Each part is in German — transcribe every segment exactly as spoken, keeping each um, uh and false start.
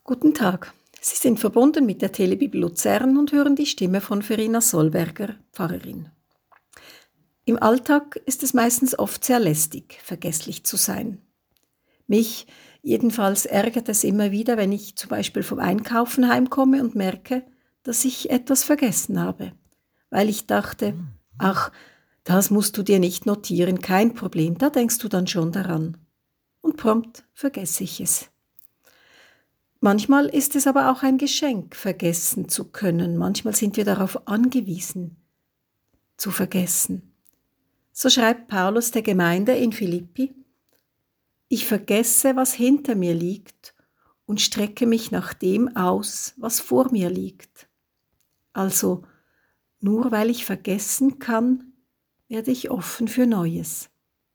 Guten Tag. Sie sind verbunden mit der Telebibel Luzern und hören die Stimme von Verena Solberger, Pfarrerin. Im Alltag ist es meistens oft sehr lästig, vergesslich zu sein. Mich jedenfalls ärgert es immer wieder, wenn ich zum Beispiel vom Einkaufen heimkomme und merke, dass ich etwas vergessen habe, weil ich dachte, ach, das musst du dir nicht notieren, kein Problem, da denkst du dann schon daran. Und prompt vergesse ich es. Manchmal ist es aber auch ein Geschenk, vergessen zu können. Manchmal sind wir darauf angewiesen, zu vergessen. So schreibt Paulus der Gemeinde in Philippi: Ich vergesse, was hinter mir liegt und strecke mich nach dem aus, was vor mir liegt. Also, nur weil ich vergessen kann, werde ich offen für Neues.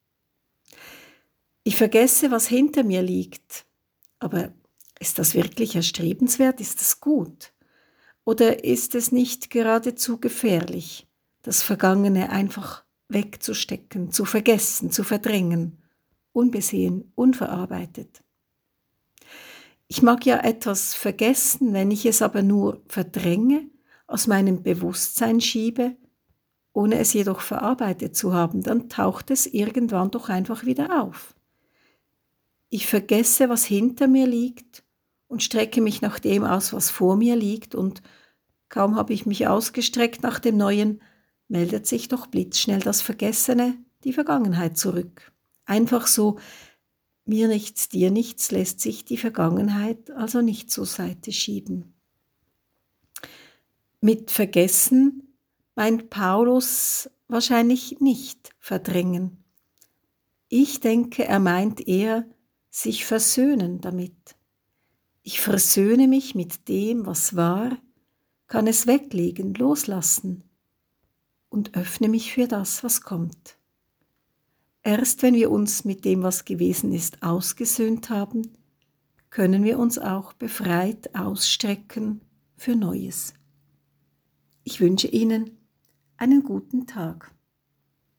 Ich vergesse, was hinter mir liegt, aber ist das wirklich erstrebenswert? Ist das gut? Oder ist es nicht geradezu gefährlich, das Vergangene einfach wegzustecken, zu vergessen, zu verdrängen, unbesehen, unverarbeitet? Ich mag ja etwas vergessen, wenn ich es aber nur verdränge, aus meinem Bewusstsein schiebe, ohne es jedoch verarbeitet zu haben, dann taucht es irgendwann doch einfach wieder auf. Ich vergesse, was hinter mir liegt und strecke mich nach dem aus, was vor mir liegt, und kaum habe ich mich ausgestreckt nach dem Neuen, meldet sich doch blitzschnell das Vergessene, die Vergangenheit zurück. Einfach so, mir nichts, dir nichts, lässt sich die Vergangenheit also nicht zur Seite schieben. Mit vergessen meint Paulus wahrscheinlich nicht verdrängen. Ich denke, er meint eher sich versöhnen damit. Ich versöhne mich mit dem, was war, kann es weglegen, loslassen und öffne mich für das, was kommt. Erst wenn wir uns mit dem, was gewesen ist, ausgesöhnt haben, können wir uns auch befreit ausstrecken für Neues. Ich wünsche Ihnen einen guten Tag.